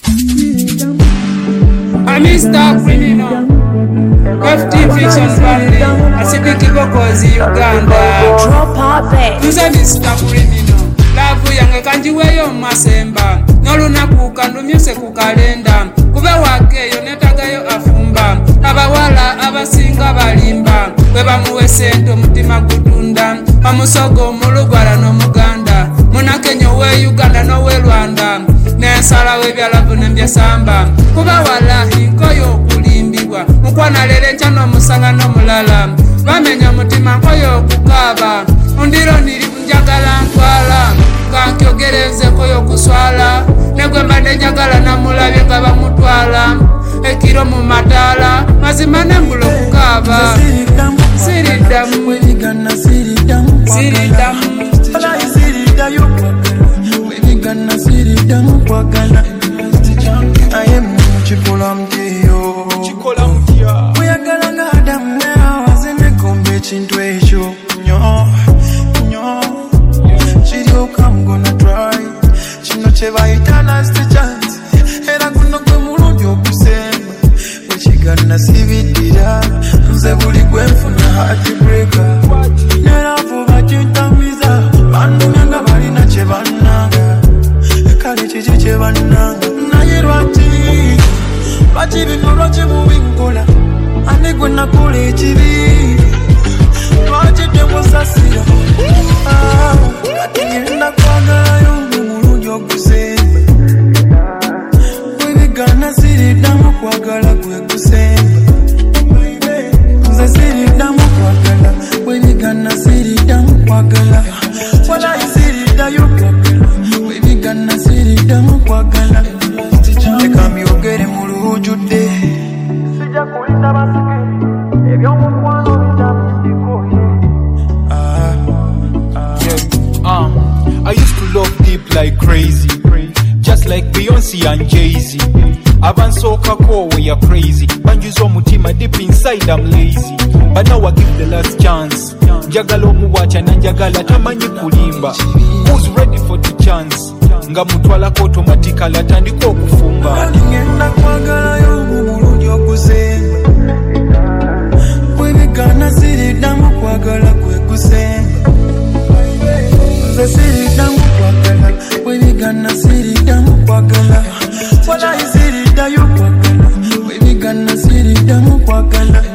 I'm Mr. Criminal, FT Fiction Family, Acidic Bokozi, Uganda. Tuze Mr. Criminal, Lavu yange kanjiweyo masemba. Noluna kukandu myuse kukalenda. Kube wakeyo netagayo afumba. Abawala abasinga balimba. Weba muwesento mutima gutunda. Pamusogo mulugwala no muganda. Munakenyo we Uganda no we Rwanda. Nensala webyalavu nembyesamba. Kuba walahi nkoyo okulimbibwa. Mukwana lere nchano musanga no mulala. Bamenya mutima nkoyo okukaba. Undiro niri njagala ntwala. Kankyogereze koyo kuswala. Negwe mbade njagala na mulabye nga bamutwala. Ekiro mu matala. Mazima nembulo kukaba. Siridamu Webigana siridamu Siridamu Webigana siridamu kwagala Ayemu chikola mtiyo Weyagala nga Adamu ne Hawa zenekomba ekintu ekyo Nyo Kiryoka I'm gonna try Kino kyebayita last chance Era guno gwe mulundi okusemba Wekigana sibidira Nze buli gwenfuna heartbreaker Nera vuba kintambiza Bandumya nga balina kye bannanga Kale kiki kye bannanga Naye lwaki Lwaki bino lwaki mubinkola Ane gwe nakola ekibi Lwaki temusasira Kati ngenda kwagalayo omulundi ogusemba Webigana siriddamu kwagala gwe gusemba Nze siriddamu kwagala Webigana siriddamu kwagala Walayi siriddayo kwagala Webigana siriddamu kwagala Leka mbyogere mu lujjudde Sijja kulinda basike Ebyomukwano bitamindikoye I used to love deep like crazy, just like Beyonce and Jay-Z. Abansoka ko we are crazy, banjuzo mutima deep inside I'm lazy. But now I give the last chance. Njagala omuwacha na njagala tamanyi kulimba. Who's ready for the chance? Nga mutwala ko automatically atandika okufumba. Ngenda kwagalayo omulundi ogusemba Webigana siriddamu kwagala gwe gusemba Nze siriddamu kwagala Webigana siriddamu kwagala Walayi siriddayo kwagala Webigana siriddamu kwagala